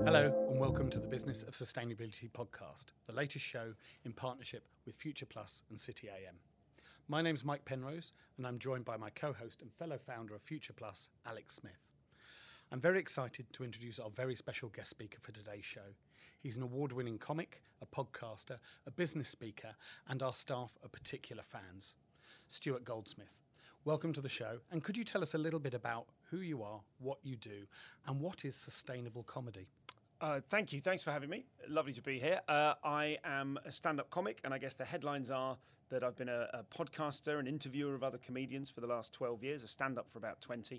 Hello and welcome to the Business of Sustainability podcast, the latest show in partnership with Future Plus and City AM. My name's Mike Penrose and I'm joined by my co-host and fellow founder of Future Plus, Alex Smith. I'm very excited to introduce our very special guest speaker for today's show. He's an award-winning comic, a podcaster, a business speaker, and our staff are particular fans. Stuart Goldsmith. Welcome to the show, and could you tell us a little bit about who you are, what you do, and what is sustainable comedy? Thank you. Thanks for having me. Lovely to be here. I am a stand-up comic, and I guess the headlines are that I've been a podcaster, an interviewer of other comedians for the last 12 years, a stand-up for about 20.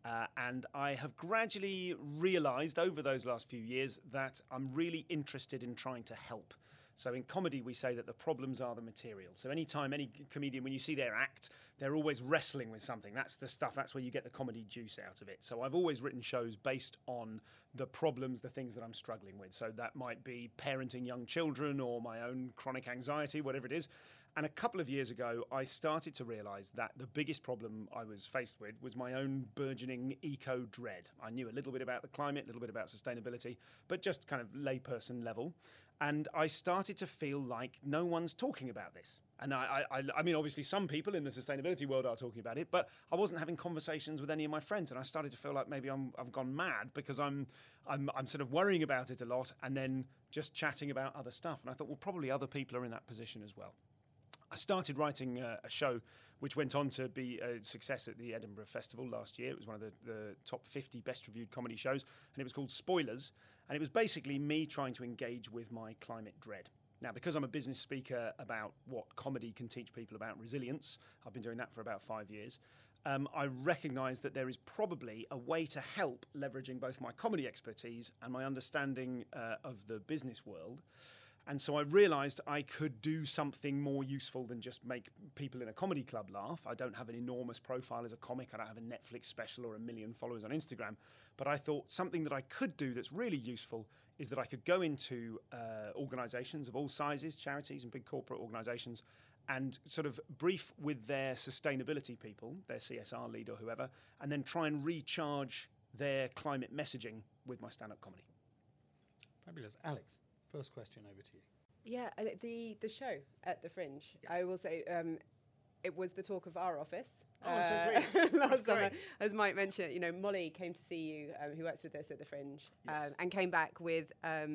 And I have gradually realised over those last few years that I'm really interested in trying to help. So in comedy, we say that the problems are the material. So anytime any comedian, when you see their act, they're always wrestling with something. That's the stuff, that's where you get the comedy juice out of it. So I've always written shows based on the problems, the things that I'm struggling with. So that might be parenting young children or my own chronic anxiety, whatever it is. And a couple of years ago, I started to realise that the biggest problem I was faced with was my own burgeoning eco-dread. I knew a little bit about the climate, a little bit about sustainability, but just kind of layperson level. And I started to feel like no one's talking about this. And I mean, obviously some people in the sustainability world are talking about it, but I wasn't having conversations with any of my friends. And I started to feel like maybe I've gone mad because I'm sort of worrying about it a lot and then just chatting about other stuff. And I thought, well, probably other people are in that position as well. I started writing a show which went on to be a success at the Edinburgh Festival last year. It was one of the top 50 best reviewed comedy shows, and it was called Spoilers. And it was basically me trying to engage with my climate dread. Now, because I'm a business speaker about what comedy can teach people about resilience, I've been doing that for about 5 years, I recognise that there is probably a way to help leveraging both my comedy expertise and my understanding of the business world. And so I realised I could do something more useful than just make people in a comedy club laugh. I don't have an enormous profile as a comic. I don't have a Netflix special or 1 million followers on Instagram. But I thought something that I could do that's really useful is that I could go into organisations of all sizes, charities and big corporate organisations, and sort of brief with their sustainability people, their CSR lead or whoever, and then try and recharge their climate messaging with my stand-up comedy. Fabulous. Alex, first question over to you. Yeah, the show at the Fringe, Yeah. I will say it was the talk of our office. Oh, so great. Last summer, as Mike mentioned, Molly came to see you, who works with us at the Fringe, Yes. and came back with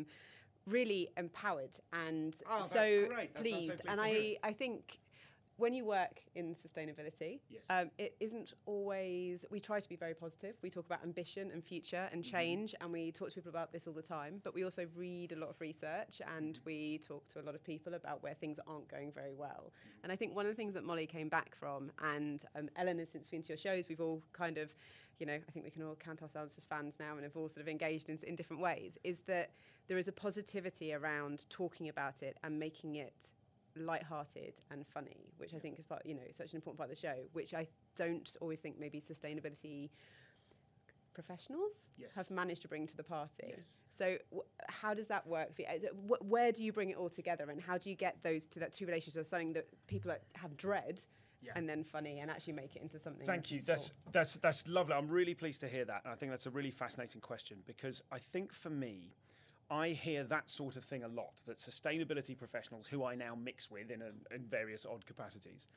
really empowered and That's so great. That sounds so pleased. pleased And to hear. I think when you work in sustainability, Yes. it isn't always, we try to be very positive. We talk about ambition and future and change, and we talk to people about this all the time, but we also read a lot of research and we talk to a lot of people about where things aren't going very well. And I think one of the things that Molly came back from, and Ellen has since been to your shows, we've all kind of, I think we can all count ourselves as fans now and have all sort of engaged in different ways, is that there is a positivity around talking about it and making it lighthearted and funny, which I think is part, such an important part of the show, which I don't always think maybe sustainability professionals Yes. have managed to bring to the party. Yes. So how does that work for you? Where do you bring it all together, and how do you get those to that two relationships of something that people have dread and then funny, and actually make it into something? Thank you. useful? That's lovely. I'm really pleased to hear that, and I think that's a really fascinating question, because I think for me, I hear that sort of thing a lot, that sustainability professionals, who I now mix with in various odd capacities,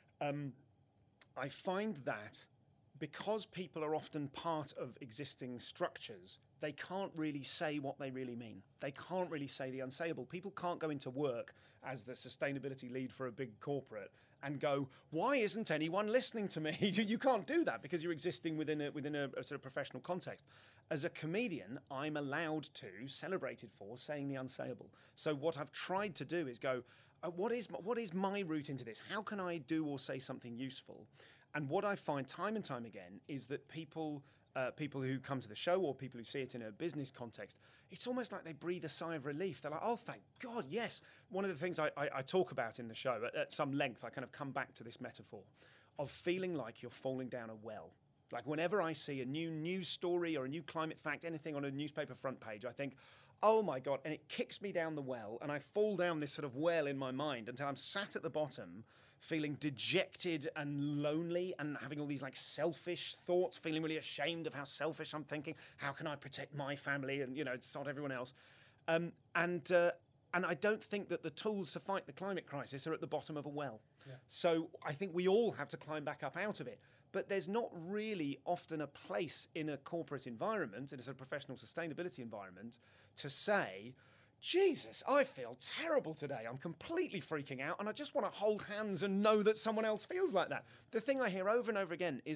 I find that because people are often part of existing structures, they can't really say what they really mean. They can't really say the unsayable. People can't go into work as the sustainability lead for a big corporate and go, why isn't anyone listening to me? You can't do that because you're existing within a sort of professional context. As a comedian, I'm allowed to, celebrated for, saying the unsayable. So what I've tried to do is go, what is my route into this? How can I do or say something useful? And what I find time and time again is that people who come to the show or people who see it in a business context, it's almost like they breathe a sigh of relief. They're like, oh, thank God, yes. One of the things I talk about in the show at some length, I kind of come back to this metaphor of feeling like you're falling down a well. Like whenever I see a new news story or a new climate fact, anything on a newspaper front page, I think, oh my God, and it kicks me down the well, and I fall down this sort of well in my mind until I'm sat at the bottom feeling dejected and lonely and having all these like selfish thoughts, feeling really ashamed of how selfish I'm thinking. How can I protect my family and, it's not everyone else. And I don't think that the tools to fight the climate crisis are at the bottom of a well. Yeah. So I think we all have to climb back up out of it. But there's not really often a place in a corporate environment, in a sort of professional sustainability environment, to say, Jesus, I feel terrible today. I'm completely freaking out, and I just want to hold hands and know that someone else feels like that. The thing I hear over and over again is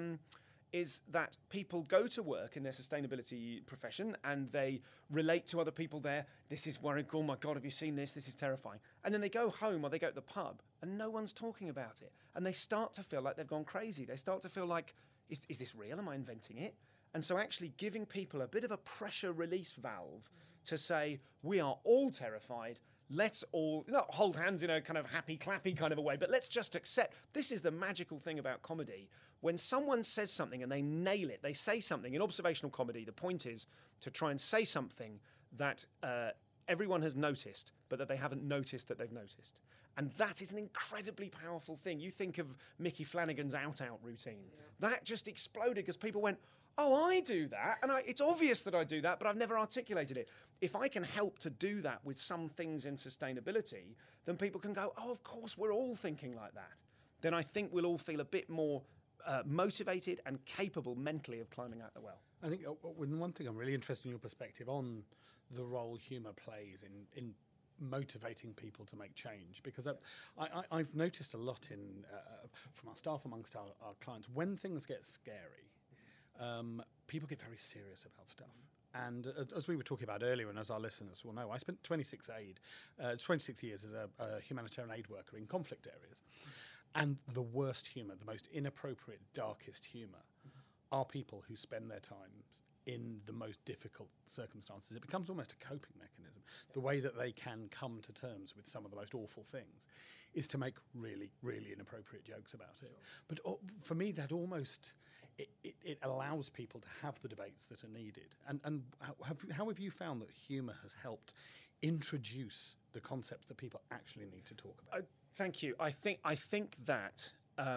that people go to work in their sustainability profession and they relate to other people there. This is worrying. Oh my God, have you seen this? This is terrifying. And then they go home or they go to the pub and no one's talking about it. And they start to feel like they've gone crazy. They start to feel like, is this real? Am I inventing it? And so actually giving people a bit of a pressure release valve to say, we are all terrified. Let's all not hold hands in a kind of happy clappy kind of a way, but let's just accept. This is the magical thing about comedy. When someone says something and they nail it, they say something in observational comedy, the point is to try and say something that everyone has noticed, but that they haven't noticed that they've noticed. And that is an incredibly powerful thing. You think of Mickey Flanagan's out-out routine. Yeah. That just exploded because people went, oh, I do that, and it's obvious that I do that, but I've never articulated it. If I can help to do that with some things in sustainability, then people can go, oh, of course, we're all thinking like that. Then I think we'll all feel a bit more motivated and capable mentally of climbing out the well. I think one thing I'm really interested in your perspective on the role humour plays in motivating people to make change, because I've noticed a lot from our staff amongst our clients, when things get scary, people get very serious about stuff. And as we were talking about earlier, and as our listeners will know, I spent 26 years as a humanitarian aid worker in conflict areas. And the worst humour, the most inappropriate, darkest humour, are people who spend their time in the most difficult circumstances. It becomes almost a coping mechanism. The way that they can come to terms with some of the most awful things is to make really, really inappropriate jokes about it. But for me, that almost... It allows people to have the debates that are needed. And how have you found that humour has helped introduce the concepts that people actually need to talk about? Thank you. I think that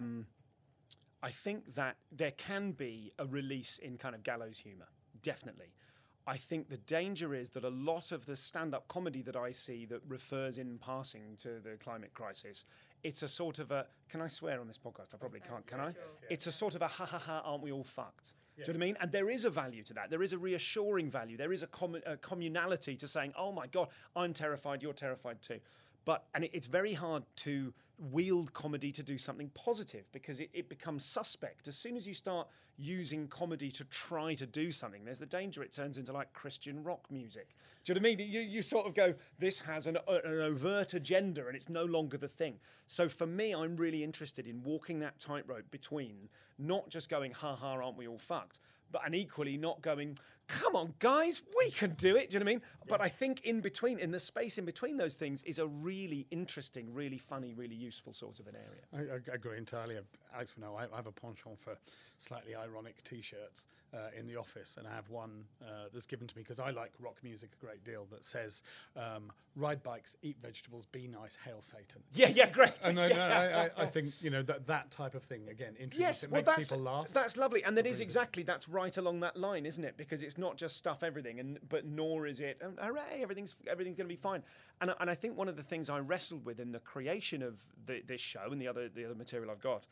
there can be a release in kind of gallows humour, definitely. I think the danger is that a lot of the stand-up comedy that I see that refers in passing to the climate crisis, it's a sort of a... Can I swear on this podcast? I probably can't, can I? Sure. It's a sort of a ha-ha-ha, aren't we all fucked? Yeah. Do you know what I mean? And there is a value to that. There is a reassuring value. There is a communality to saying, oh my God, I'm terrified, you're terrified too. And it's very hard to wield comedy to do something positive because it becomes suspect. As soon as you start using comedy to try to do something, there's the danger it turns into like Christian rock music. Do you know what I mean? You sort of go, this has an overt agenda and it's no longer the thing. So for me, I'm really interested in walking that tightrope between not just going, ha-ha, aren't we all fucked? And equally not going, come on, guys, we can do it. Do you know what I mean? Yeah. But I think in the space in between those things is a really interesting, really funny, really useful sort of an area. I agree entirely. Alex will know I have a penchant for slightly ironic T-shirts in the office, and I have one that's given to me because I like rock music a great deal that says, ride bikes, eat vegetables, be nice, hail Satan. Yeah, great. And I think, that type of thing, again, it makes people laugh. That's lovely. And that's right along that line, isn't it? Because it's not just stuff everything, but nor is it, hooray, everything's going to be fine. And I think one of the things I wrestled with in the creation of this show and the other material I've got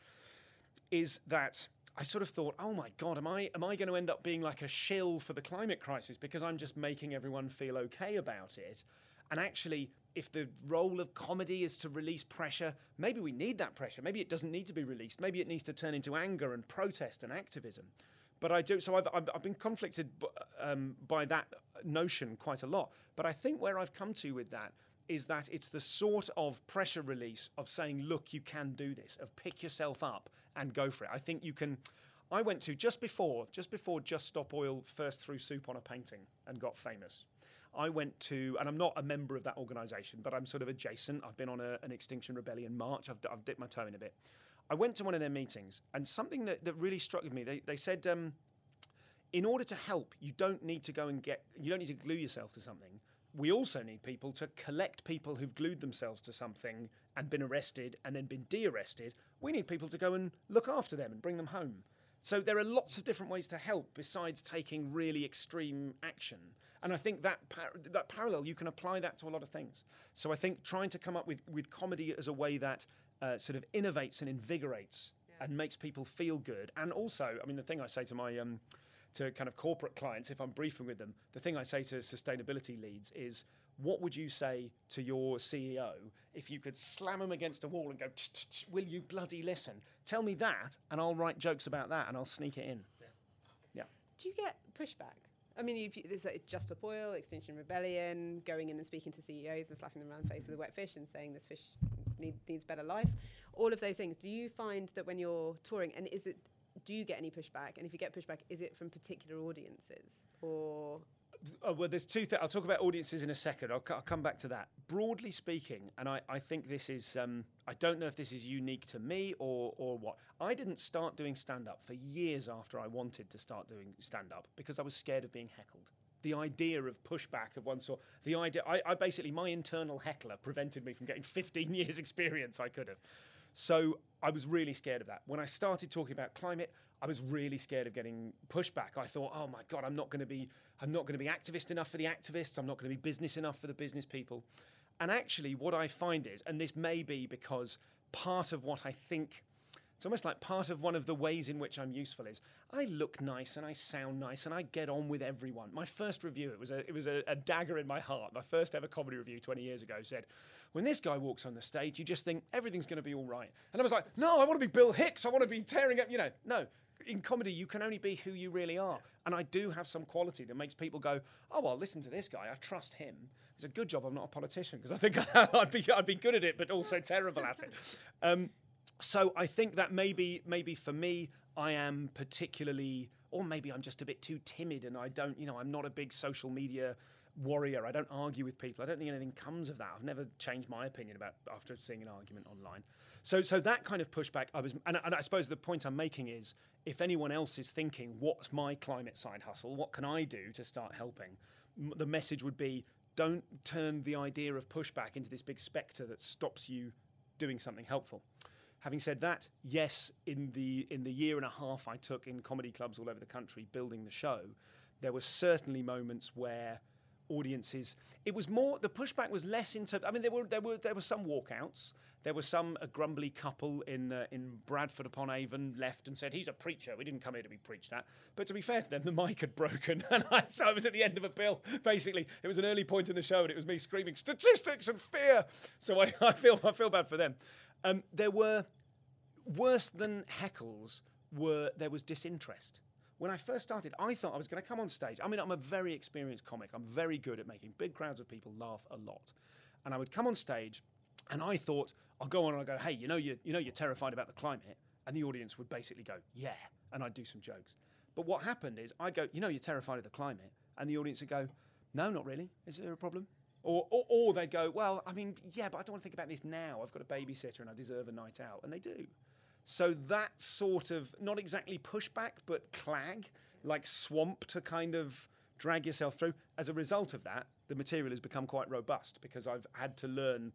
is that I sort of thought, oh my God, am I going to end up being like a shill for the climate crisis because I'm just making everyone feel okay about it? And actually, if the role of comedy is to release pressure, maybe we need that pressure. Maybe it doesn't need to be released. Maybe it needs to turn into anger and protest and activism. But I do. So I've been conflicted by that notion quite a lot. But I think where I've come to with that is that it's the sort of pressure release of saying, look, you can do this, of pick yourself up and go for it. I think you can. I went to just before Just Stop Oil first threw soup on a painting and got famous. I went to, and I'm not a member of that organisation, but I'm sort of adjacent. I've been on an Extinction Rebellion march. I've dipped my toe in a bit. I went to one of their meetings, and something that really struck with me, they said, in order to help, you don't need to glue yourself to something. We also need people to collect people who've glued themselves to something and been arrested and then been de-arrested. We need people to go and look after them and bring them home. So there are lots of different ways to help besides taking really extreme action. And I think that parallel, you can apply that to a lot of things. So I think trying to come up with comedy as a way that sort of innovates and invigorates and makes people feel good. And also, I mean, the thing I say to my to kind of corporate clients, if I'm briefing with them, the thing I say to sustainability leads is, what would you say to your CEO if you could slam him against a wall and go, will you bloody listen? Tell me that, and I'll write jokes about that, and I'll sneak it in. Yeah. Do you get pushback? I mean, there's like Just Stop Oil, Extinction Rebellion, going in and speaking to CEOs and slapping them around the face with a wet fish and saying this fish needs better life. All of those things. Do you find that when you're touring, and do you get any pushback? And if you get pushback, is it from particular audiences or? Well, there's two things. I'll talk about audiences in a second. I'll come back to that. Broadly speaking, and I think this is, I don't know if this is unique to me or what. I didn't start doing stand-up for years after I wanted to start doing stand-up because I was scared of being heckled. The idea of pushback of one sort, I basically, my internal heckler prevented me from getting 15 years experience I could have. So I was really scared of that. When I started talking about climate, I was really scared of getting pushback. I thought, oh my God, I'm not going to be activist enough for the activists. I'm not going to be business enough for the business people. And actually what I find is, and this may be because part of what I think, it's almost like part of one of the ways in which I'm useful is I look nice and I sound nice and I get on with everyone. My first review, it was a dagger in my heart. My first ever comedy review 20 years ago said, when this guy walks on the stage, you just think everything's going to be all right. And I was like, no, I want to be Bill Hicks. I want to be tearing up, no. In comedy, you can only be who you really are. And I do have some quality that makes people go, oh, well, listen to this guy. I trust him. It's a good job I'm not a politician because I think I'd be good at it, but also terrible at it. So I think that maybe for me, I am particularly, or maybe I'm just a bit too timid and I don't, I'm not a big social media warrior. I don't argue with people. I don't think anything comes of that. I've never changed my opinion after seeing an argument online. So that kind of pushback, and I suppose the point I'm making is, if anyone else is thinking, what's my climate side hustle? What can I do to start helping? The message would be, don't turn the idea of pushback into this big spectre that stops you doing something helpful. Having said that, yes, in the year and a half I took in comedy clubs all over the country building the show, there were certainly moments where audiences, it was more, the pushback was less into, I mean, there were some walkouts. There was a grumbly couple in Bradford upon Avon left and said, he's a preacher. We didn't come here to be preached at. But to be fair to them, the mic had broken. And so I was at the end of a bill. Basically, it was an early point in the show and it was me screaming, statistics and fear. So I feel bad for them. There were, worse than heckles, there was disinterest. When I first started, I thought I was going to come on stage. I mean, I'm a very experienced comic. I'm very good at making big crowds of people laugh a lot. And I would come on stage and I thought, I'll go on and I'll go, hey, you're terrified about the climate. And the audience would basically go, yeah. And I'd do some jokes. But what happened is I'd go, you're terrified of the climate. And the audience would go, no, not really. Is there a problem? Or they'd go, well, I mean, yeah, but I don't want to think about this now. I've got a babysitter and I deserve a night out. And they do. So that sort of, not exactly pushback, but clag, like swamp to kind of drag yourself through. As a result of that, the material has become quite robust because I've had to learn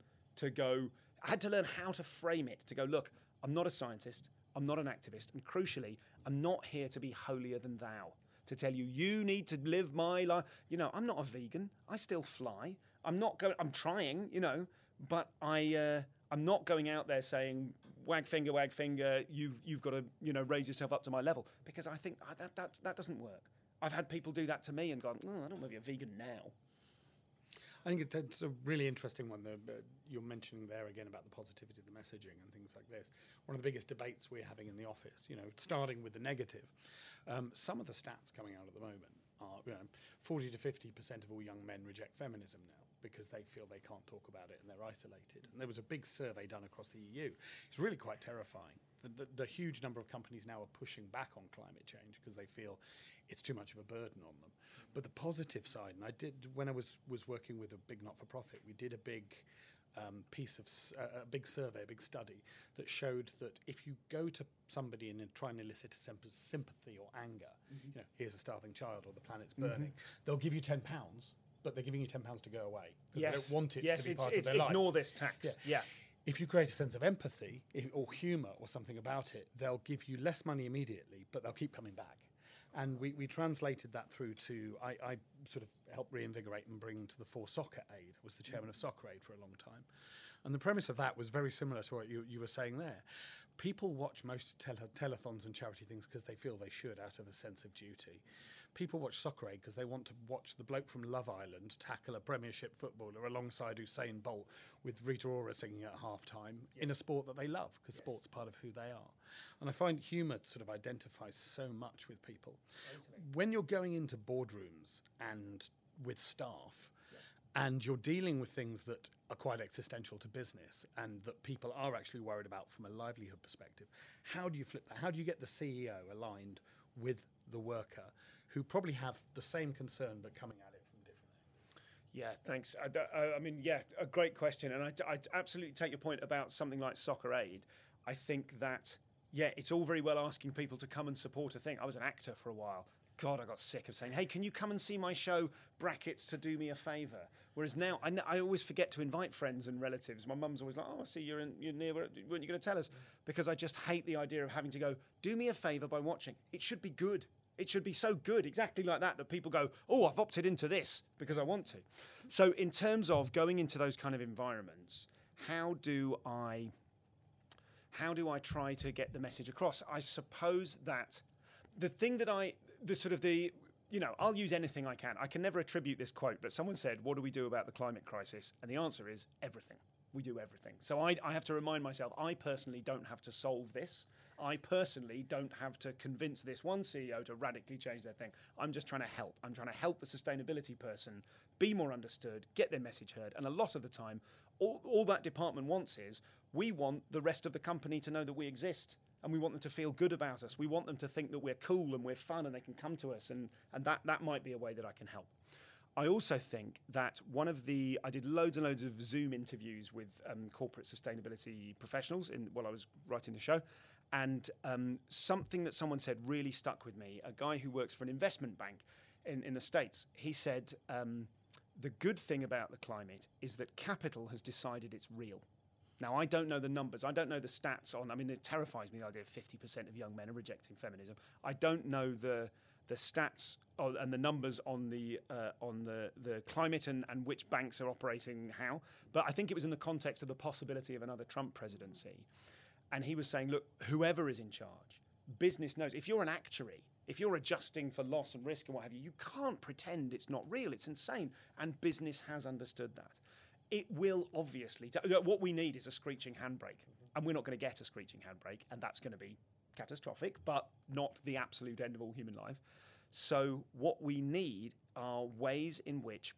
how to frame it, to go, look, I'm not a scientist, I'm not an activist, and crucially, I'm not here to be holier than thou, to tell you, you need to live my life. I'm not a vegan, I still fly. I'm trying, but I'm not going out there saying, wag finger, you've got to, raise yourself up to my level, because I think that doesn't work. I've had people do that to me and gone, I don't want to be a vegan now. I think it's a really interesting one. You're mentioning there again about the positivity of the messaging and things like this. One of the biggest debates we're having in the office, starting with the negative. Some of the stats coming out at the moment are, 40 to 50% of all young men reject feminism now because they feel they can't talk about it and they're isolated. And there was a big survey done across the EU. It's really quite terrifying. The huge number of companies now are pushing back on climate change because they feel it's too much of a burden on them. But the positive side, and I did, when I was working with a big not-for-profit, we did a big a big survey, a big study that showed that if you go to somebody and try and elicit a sympathy or anger, here's a starving child or the planet's burning, they'll give you £10, but they're giving you £10 to go away because they don't want it to be part of their life. Ignore this tax. Yeah. if you create a sense of empathy or humour or something about it, they'll give you less money immediately, but they'll keep coming back. And we translated that through to, I sort of helped reinvigorate and bring to the For Soccer Aid. I was the chairman of Soccer Aid for a long time. And the premise of that was very similar to what you were saying there. People watch most telethons and charity things because they feel they should, out of a sense of duty. People watch Soccer Aid because they want to watch the bloke from Love Island tackle a Premiership footballer alongside Usain Bolt with Rita Ora singing at half-time in a sport that they love, because sport's part of who they are. And I find humour sort of identifies so much with people. When you're going into boardrooms and with staff, and you're dealing with things that are quite existential to business and that people are actually worried about from a livelihood perspective, how do you flip that? How do you get the CEO aligned with the worker who probably have the same concern but coming at it from different angles? Yeah, thanks. I mean, yeah, a great question. And I absolutely take your point about something like Soccer Aid. I think that, yeah, it's all very well asking people to come and support a thing. I was an actor for a while. God, I got sick of saying, hey, can you come and see my show, brackets, to do me a favour? Whereas now, I always forget to invite friends and relatives. My mum's always like, oh, I see you're near, weren't you going to tell us? Because I just hate the idea of having to go, do me a favour by watching. It should be good. It should be so good, exactly like that people go, oh, I've opted into this because I want to. So in terms of going into those kind of environments, how do I try to get the message across? I suppose that the thing that I'll use anything I can. I can never attribute this quote, but someone said, what do we do about the climate crisis? And the answer is everything. We do everything. So I have to remind myself, I personally don't have to solve this. I personally don't have to convince this one CEO to radically change their thing. I'm just trying to help. I'm trying to help the sustainability person be more understood, get their message heard. And a lot of the time, all that department wants is, we want the rest of the company to know that we exist. And we want them to feel good about us. We want them to think that we're cool and we're fun and they can come to us. And that might be a way that I can help. I also think that I did loads and loads of Zoom interviews with corporate sustainability professionals while I was writing the show. And something that someone said really stuck with me. A guy who works for an investment bank in the States, he said, the good thing about the climate is that capital has decided it's real. Now, I don't know the numbers. I don't know the stats on. I mean, it terrifies me, the idea of 50% of young men are rejecting feminism. I don't know the stats and the numbers on the climate and which banks are operating how. But I think it was in the context of the possibility of another Trump presidency. And he was saying, look, whoever is in charge, business knows. If you're an actuary, if you're adjusting for loss and risk and what have you, you can't pretend it's not real. It's insane. And business has understood that. It will obviously, what we need is a screeching handbrake, and we're not going to get a screeching handbrake, and that's going to be catastrophic, but not the absolute end of all human life. So what we need are ways in which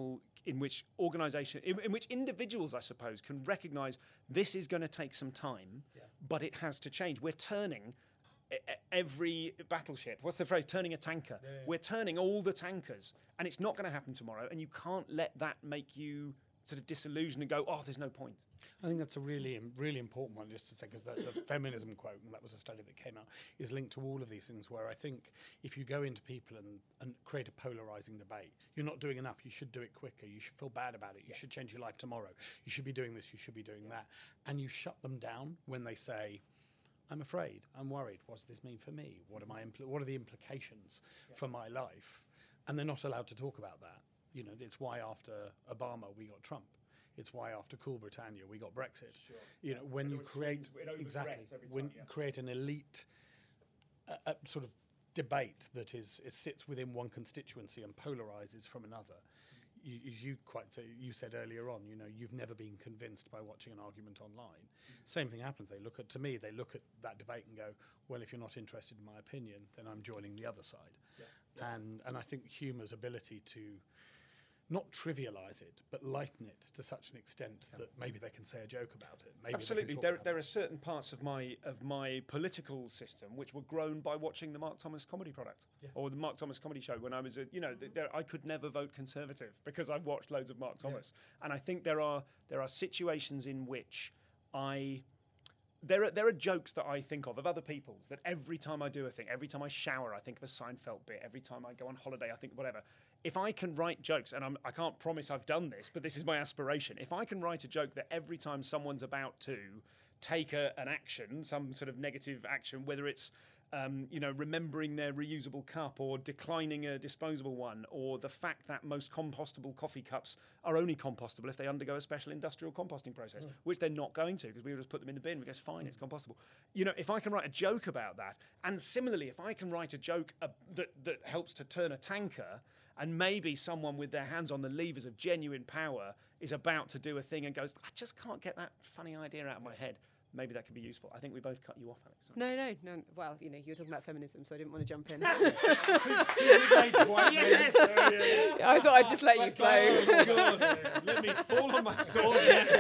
individuals, I suppose, can recognise this is going to take some time, but it has to change. We're turning every battleship, what's the phrase, turning a tanker. Yeah. We're turning all the tankers, and it's not going to happen tomorrow, and you can't let that make you sort of disillusioned and go, oh, there's no point. I think that's a really, really important one, just to say, because the feminism quote, and that was a study that came out, is linked to all of these things, where I think if you go into people and create a polarising debate, you're not doing enough. You should do it quicker. You should feel bad about it. You should change your life tomorrow. You should be doing this. You should be doing that. And you shut them down when they say, I'm afraid, I'm worried. What does this mean for me? What are the implications for my life? And they're not allowed to talk about that. You know, it's why after Obama we got Trump. It's why after Cool Britannia we got Brexit. Sure. You know, when you create create an elite sort of debate that sits within one constituency and polarises from another. You said earlier on, you know, you've never been convinced by watching an argument online. Same thing happens. They look at that debate and go, well, if you're not interested in my opinion, then I'm joining the other side. And I think humour's ability to not trivialise it, but lighten it to such an extent that maybe they can say a joke about it. Maybe absolutely, there are certain parts of my political system which were grown by watching the Mark Thomas comedy product or the Mark Thomas comedy show when I was I could never vote Conservative because I've watched loads of Mark Thomas, and I think there are situations in which I there are jokes that I think of other people's, that every time I do a thing, every time I shower, I think of a Seinfeld bit. Every time I go on holiday, I think whatever. If I can write jokes, and I can't promise I've done this, but this is my aspiration. If I can write a joke that every time someone's about to take an action, some sort of negative action, whether it's remembering their reusable cup or declining a disposable one, or the fact that most compostable coffee cups are only compostable if they undergo a special industrial composting process, which they're not going to, because we just put them in the bin. We go, fine, it's compostable. If I can write a joke about that, and similarly, if I can write a joke that helps to turn a tanker, and maybe someone with their hands on the levers of genuine power is about to do a thing and goes, I just can't get that funny idea out of my head. Maybe that could be useful. I think we both cut you off, Alex. No. Well, you were talking about feminism, so I didn't want to jump in. Yes. I thought I'd just let you flow. Oh, God. Let me fall on my sword.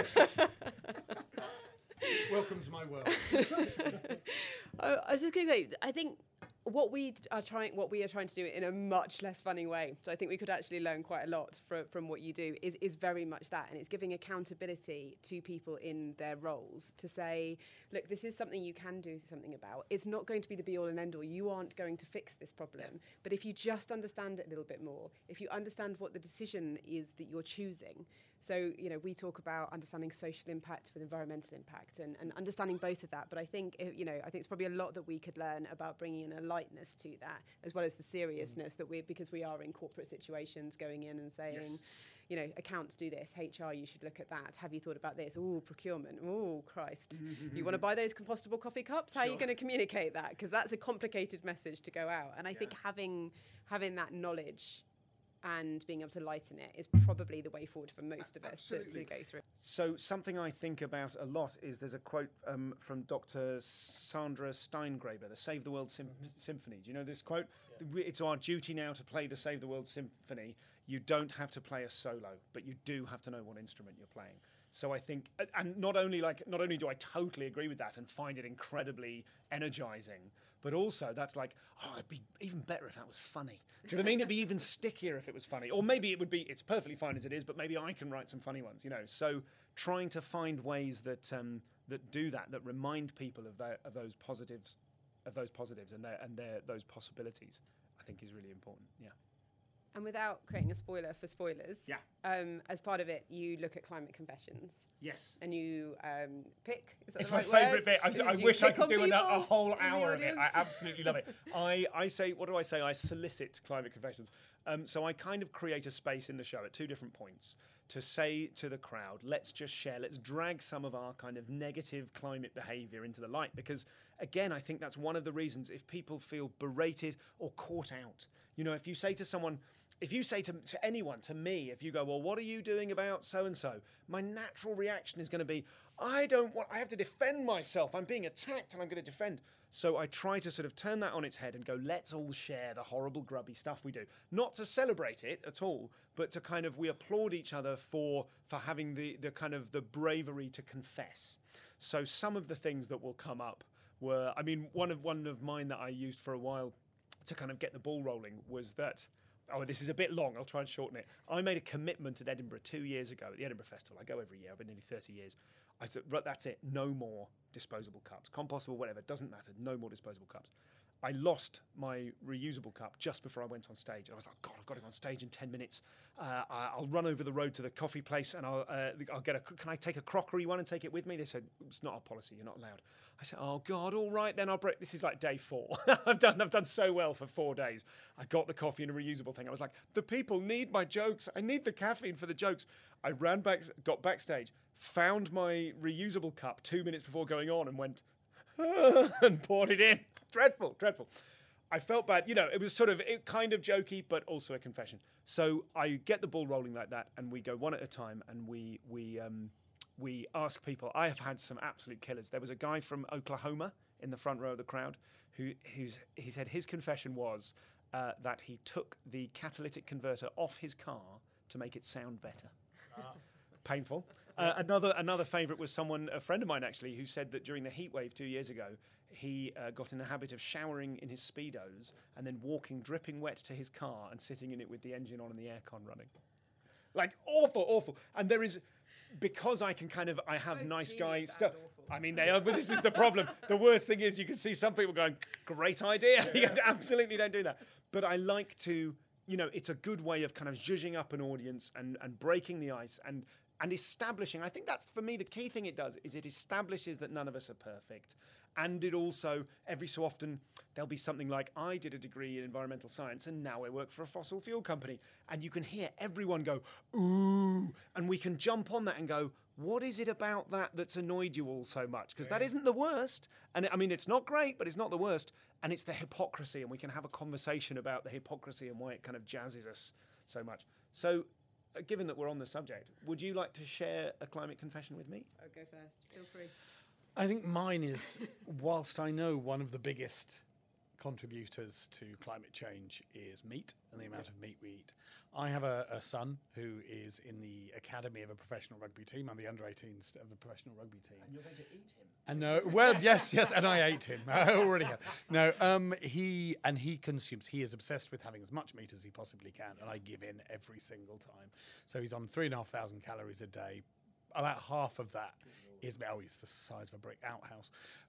Welcome to my world. I was just going to say, I think what we are trying to do in a much less funny way. So I think we could actually learn quite a lot from what you do. Is very much that, and it's giving accountability to people in their roles to say, look, this is something you can do something about. It's not going to be the be all and end all. You aren't going to fix this problem, but if you just understand it a little bit more, if you understand what the decision is that you're choosing. So, we talk about understanding social impact with environmental impact and understanding both of that. But I think, I think it's probably a lot that we could learn about bringing in a lightness to that, as well as the seriousness because we are in corporate situations going in and saying, accounts do this, HR, you should look at that. Have you thought about this? Oh, procurement. Oh, Christ. You want to buy those compostable coffee cups? How are you going to communicate that? Because that's a complicated message to go out. And I think having that knowledge and being able to lighten it is probably the way forward for most of us to go through. So something I think about a lot is there's a quote from Dr. Sandra Steingraber, the Save the World Symphony. Do you know this quote? Yeah. It's our duty now to play the Save the World Symphony. You don't have to play a solo, but you do have to know what instrument you're playing. So I think, and not only do I totally agree with that and find it incredibly energizing, but also that's like, it'd be even better if that was funny. Do you know what I mean? It'd be even stickier if it was funny. Or maybe it's perfectly fine as it is, but maybe I can write some funny ones, So trying to find ways that do that remind people of those positives and those possibilities, I think is really important. Yeah. And without creating a spoiler for spoilers, as part of it, you look at Climate Confessions. Yes. And you pick. Is that it's the right my favourite word? bit. I wish I could do a whole hour of it. I absolutely love it. I say, what do I say? I solicit Climate Confessions. So I kind of create a space in the show at two different points to say to the crowd, let's just share, let's drag some of our kind of negative climate behaviour into the light. Because, again, I think that's one of the reasons if people feel berated or caught out. If you say to someone... If you say to anyone, to me, if you go, well, what are you doing about so-and-so? My natural reaction is going to be, I have to defend myself. I'm being attacked and I'm going to defend. So I try to sort of turn that on its head and go, let's all share the horrible, grubby stuff we do. Not to celebrate it at all, but to kind of, we applaud each other for having the kind of the bravery to confess. So some of the things that will come up were, one of mine that I used for a while to kind of get the ball rolling was that, this is a bit long, I'll try and shorten it. I made a commitment at Edinburgh 2 years ago at the Edinburgh Festival. I go every year, I've been nearly 30 years. I said, right, that's it, no more disposable cups. Compostable, whatever, doesn't matter, no more disposable cups. I lost my reusable cup just before I went on stage. I was like, God, I've got to go on stage in 10 minutes. I'll run over the road to the coffee place and I'll get can I take a crockery one and take it with me? They said, it's not our policy, you're not allowed. I said, oh God, all right, then I'll break. This is like day 4. I've done so well for 4 days. I got the coffee and a reusable thing. I was like, the people need my jokes. I need the caffeine for the jokes. I ran back, got backstage, found my reusable cup 2 minutes before going on and went, and poured it in. Dreadful. I felt bad. It was sort of kind of jokey, but also a confession. So I get the ball rolling like that, and we go one at a time, and we ask people. I have had some absolute killers. There was a guy from Oklahoma in the front row of the crowd he said his confession was that he took the catalytic converter off his car to make it sound better. Painful. Another favourite was a friend of mine actually, who said that during the heatwave 2 years ago, he got in the habit of showering in his Speedos and then walking dripping wet to his car and sitting in it with the engine on and the aircon running. Like awful. And there is, because I have nice guy stuff. I mean, they are, but this is the problem. The worst thing is you can see some people going, great idea. You absolutely don't do that. But I like to, it's a good way of kind of zhuzhing up an audience and breaking the ice and establishing. I think that's, for me, the key thing it does is it establishes that none of us are perfect. And it also, every so often, there'll be something like, I did a degree in environmental science and now I work for a fossil fuel company. And you can hear everyone go, ooh. And we can jump on that and go, what is it about that that's annoyed you all so much? Because that isn't the worst. And I mean, it's not great, but it's not the worst. And it's the hypocrisy. And we can have a conversation about the hypocrisy and why it kind of jazzes us so much. So, given that we're on the subject, would you like to share a climate confession with me? I'll go first. Feel free. I think mine is, whilst I know one of the biggest contributors to climate change is meat and the amount of meat we eat. I have a son who is in the academy of a professional rugby team. I'm the under-18s of a professional rugby team. And you're going to eat him? And no, well, yes, and I ate him. I already have. No, he consumes. He is obsessed with having as much meat as he possibly can, and I give in every single time. So he's on 3,500 calories a day. About half of that is, he's the size of a brick outhouse.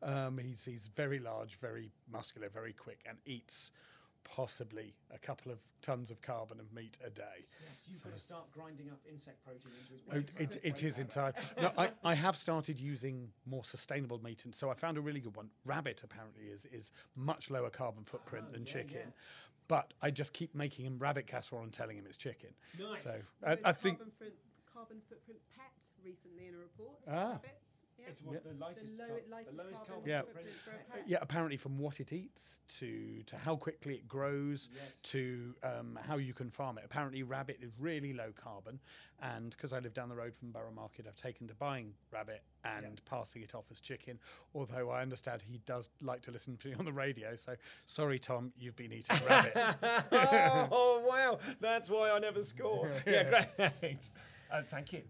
He's very large, very muscular, very quick, and eats possibly a couple of tons of carbon of meat a day. Yes, you've got to start grinding up insect protein into his It is entirely. No, I have started using more sustainable meat, and so I found a really good one. Rabbit apparently is much lower carbon footprint than chicken. Yeah. But I just keep making him rabbit casserole and telling him it's chicken. Nice. So I think carbon footprint PET recently in a report. Rabbits. Yeah. It's what the lowest carbon footprint. Yeah, apparently from what it eats to how quickly it grows to how you can farm it. Apparently rabbit is really low carbon, and because I live down the road from Borough Market, I've taken to buying rabbit and passing it off as chicken, although I understand he does like to listen to me on the radio, so sorry Tom, you've been eating rabbit. Oh wow, that's why I never score. Yeah, great. Thank you.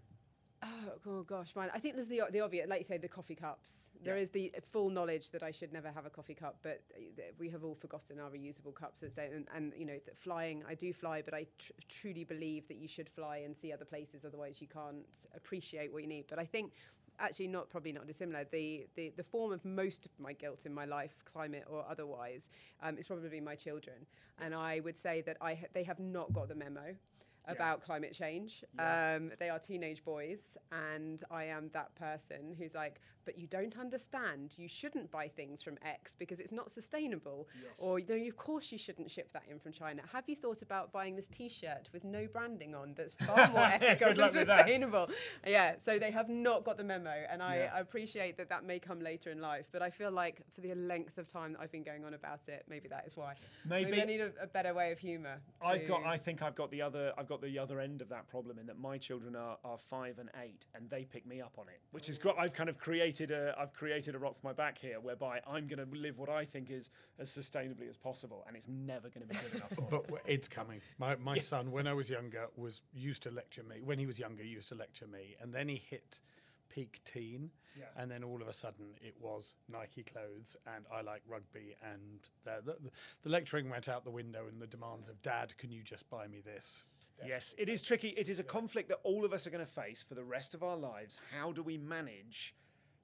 Oh gosh, man. I think there's the obvious, like you say, the coffee cups. There is the full knowledge that I should never have a coffee cup, but we have all forgotten our reusable cups. And flying, I do fly, but I truly believe that you should fly and see other places. Otherwise, you can't appreciate what you need. But I think, actually, probably not dissimilar. The form of most of my guilt in my life, climate or otherwise, is probably my children. And I would say that they have not got the memo about climate change. They are teenage boys, and I am that person who's like, but you don't understand, you shouldn't buy things from X because it's not sustainable. Or of course you shouldn't ship that in from China. Have you thought about buying this t-shirt with no branding on that's far more ethical and sustainable? Yeah, so they have not got the memo, and I appreciate that may come later in life, but I feel like for the length of time that I've been going on about it, maybe that is why. Maybe I need a better way of humour. I think I've got the other end of that problem, in that my children are 5 and 8, and they pick me up on it, which is great. I've kind of created a rock for my back here, whereby I'm going to live what I think is as sustainably as possible, and it's never going to be good enough for But it's coming. My son, when I was younger, used to lecture me. When he was younger, he used to lecture me, and then he hit peak teen, and then all of a sudden it was Nike clothes and I like rugby, and the lecturing went out the window, and the demands of Dad, can you just buy me this? Yes, it is tricky. It is a conflict that all of us are going to face for the rest of our lives. How do we manage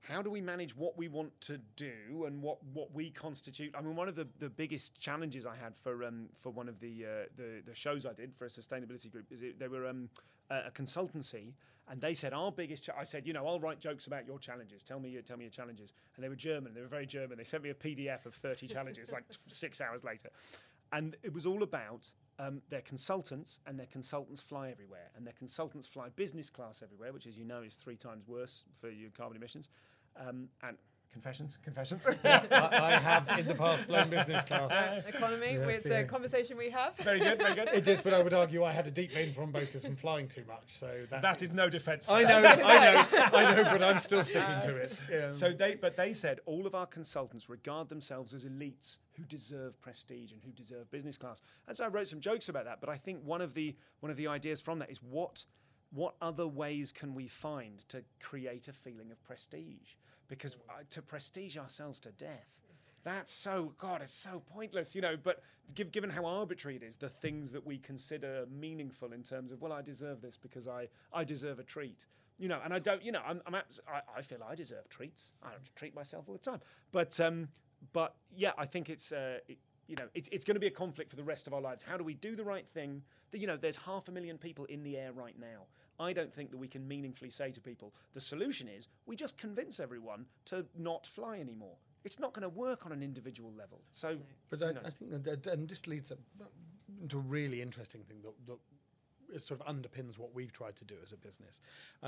what we want to do and what we constitute? I mean, one of the biggest challenges I had for one of the shows I did for a sustainability group is they were a consultancy, and they said our biggest. I said, I'll write jokes about your challenges. Tell me your challenges. And they were German. They were very German. They sent me a PDF of 30 challenges like 6 hours later, and it was all about their consultants, and their consultants fly everywhere, and their consultants fly business class everywhere, which, as you know, is 3 times worse for your carbon emissions. And confessions. I have in the past flown business class. Economy, it's a conversation we have. Very good. It is, but I would argue I had a deep vein thrombosis from flying too much, so that is no defence. I know, but I'm still sticking to it. So they said all of our consultants regard themselves as elites who deserve prestige and who deserve business class. And so I wrote some jokes about that. But I think one of the ideas from that is what other ways can we find to create a feeling of prestige? Because to prestige ourselves to death, that's it's so pointless, But given how arbitrary it is, the things that we consider meaningful in terms of, well, I deserve this because I deserve a treat. And I don't, I feel I deserve treats. I don't treat myself all the time. But yeah, I think it's going to be a conflict for the rest of our lives. How do we do the right thing? There's 500,000 people in the air right now. I don't think that we can meaningfully say to people, the solution is we just convince everyone to not fly anymore. It's not going to work on an individual level. So, but I think that, and this leads into a really interesting thing that it sort of underpins what we've tried to do as a business.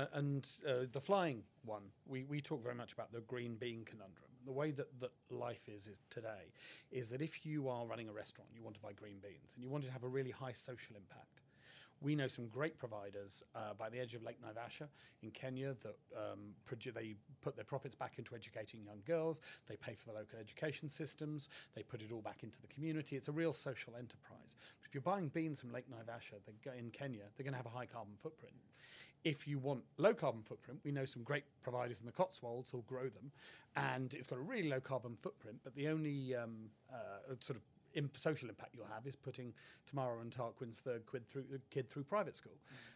The flying one, we talk very much about the green bean conundrum. The way that life is today is that if you are running a restaurant, you want to buy green beans, and you want to have a really high social impact. We know some great providers by the edge of Lake Naivasha in Kenya that they put their profits back into educating young girls. They pay for the local education systems. They put it all back into the community. It's a real social enterprise. But if you're buying beans from Lake Naivasha in Kenya, they're going to have a high carbon footprint. If you want low carbon footprint, we know some great providers in the Cotswolds who'll grow them, and it's got a really low carbon footprint, but the only sort of social impact you'll have is putting Tamara and Tarquin's third kid through private school.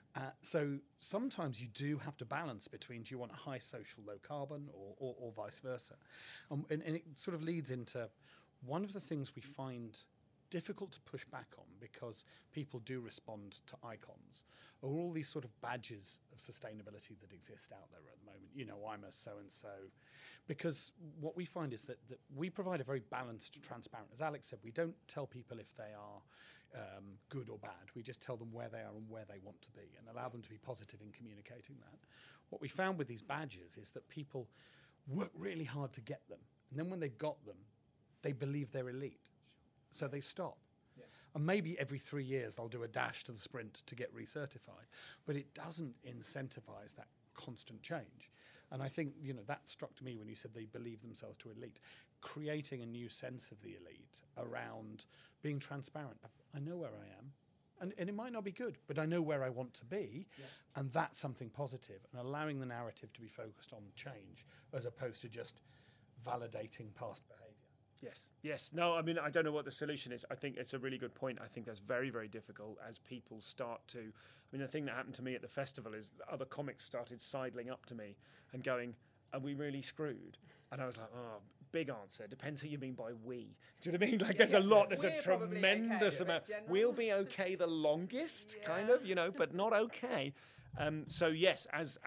So sometimes you do have to balance between, do you want a high social, low carbon, or vice versa? And it sort of leads into one of the things we find difficult to push back on, because people do respond to icons, are all these sort of badges of sustainability that exist out there at the moment. I'm a so-and-so. Because what we find is that we provide a very balanced, transparent, as Alex said, we don't tell people if they are good or bad. We just tell them where they are and where they want to be, and allow them to be positive in communicating that. What we found with these badges is that people work really hard to get them. And then when they've got them, they believe they're elite. So they stop. Yeah. And maybe every 3 years they'll do a dash to the sprint to get recertified. But it doesn't incentivize that constant change. And I think, that struck to me when you said they believe themselves to elite. Creating a new sense of the elite around being transparent. I know where I am. And it might not be good, but I know where I want to be. Yeah. And that's something positive. And allowing the narrative to be focused on change as opposed to just validating past behavior. Yes. No, I mean, I don't know what the solution is. I think it's a really good point. I think that's very, very difficult as people start to... I mean, the thing that happened to me at the festival is other comics started sidling up to me and going, are we really screwed? And I was like, big answer. Depends who you mean by we. Do you know what I mean? Like, there's a tremendous amount. We'll be okay the longest, kind of, but not okay. So yes, as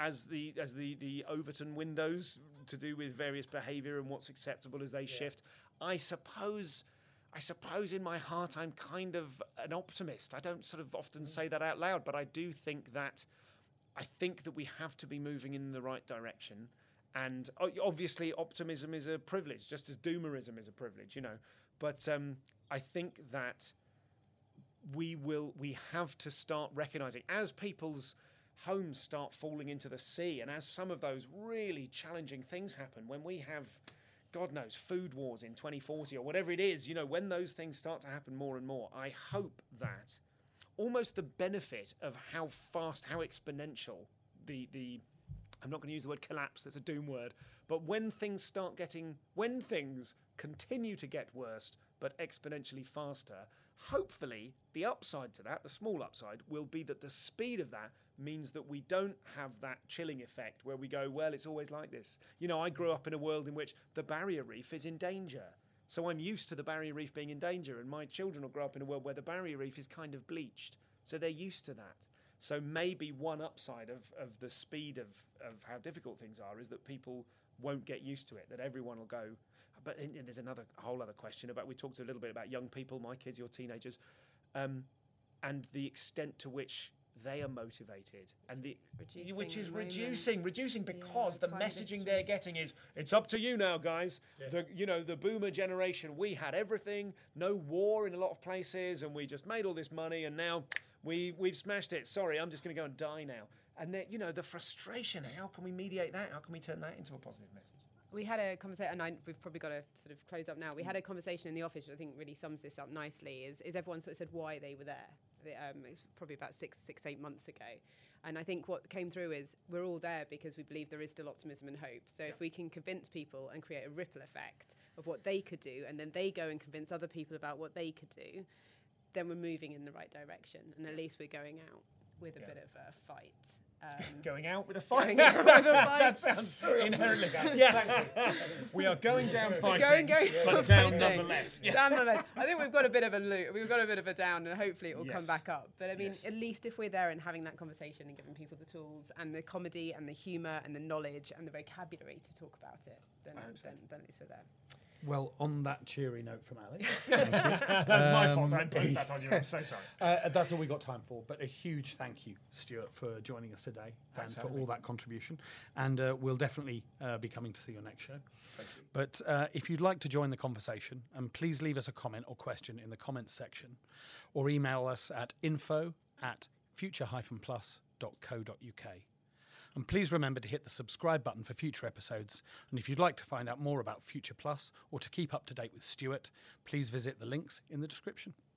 the Overton windows to do with various behaviour and what's acceptable as they shift, I suppose in my heart I'm kind of an optimist. I don't sort of often say that out loud, but I do think that we have to be moving in the right direction. And obviously optimism is a privilege, just as doomerism is a privilege, But I think that we have to start recognising, as people's homes start falling into the sea, and as some of those really challenging things happen, when we have, God knows, food wars in 2040 or whatever it is, when those things start to happen more and more, I hope that almost the benefit of how fast, how exponential the I'm not going to use the word collapse, that's a doom word, but when things continue to get worse, but exponentially faster, hopefully the upside to that, the small upside, will be that the speed of that means that we don't have that chilling effect where we go, well, it's always like this. I grew up in a world in which the barrier reef is in danger. So I'm used to the barrier reef being in danger, and my children will grow up in a world where the barrier reef is kind of bleached. So they're used to that. So maybe one upside of the speed of how difficult things are is that people won't get used to it, that everyone will go. But there's a whole other question about, we talked a little bit about young people, my kids, your teenagers, and the extent to which they are motivated, and which is reducing because the messaging they're getting is, it's up to you now, guys. Yeah. The boomer generation, we had everything, no war in a lot of places, and we just made all this money, and now we've smashed it. Sorry, I'm just going to go and die now. And then, the frustration, how can we mediate that? How can we turn that into a positive message? We had a conversation, and we've probably got to sort of close up now. We had a conversation in the office, which I think really sums this up nicely, is everyone sort of said why they were there. It's probably about 6-8 months ago. And I think what came through is we're all there because we believe there is still optimism and hope. So if we can convince people and create a ripple effect of what they could do, and then they go and convince other people about what they could do, then we're moving in the right direction. And at least we're going out with a bit of a fight. Going out with a fight. Going out with a fight. That sounds inherently bad. Yeah. We are going down fighting, going but down fighting. nonetheless. Yeah. Down nonetheless. I think we've got a bit of a loop. We've got a bit of a down, and hopefully it will come Yes. back up. But I mean, Yes. at least if we're there and having that conversation and giving people the tools and the comedy and the humour and the knowledge and the vocabulary to talk about it, then at least we're there. Well, on that cheery note from Alex, That's my fault. I imposed that on you. I'm so sorry. that's all we got time for. But a huge thank you, Stuart, for joining us today Thanks and for for having all that contribution. And we'll definitely be coming to see your next show. Thank you. But if you'd like to join the conversation, and please leave us a comment or question in the comments section, or email us at info@future-plus.co.uk. And please remember to hit the subscribe button for future episodes. And if you'd like to find out more about Future Plus or to keep up to date with Stuart, please visit the links in the description.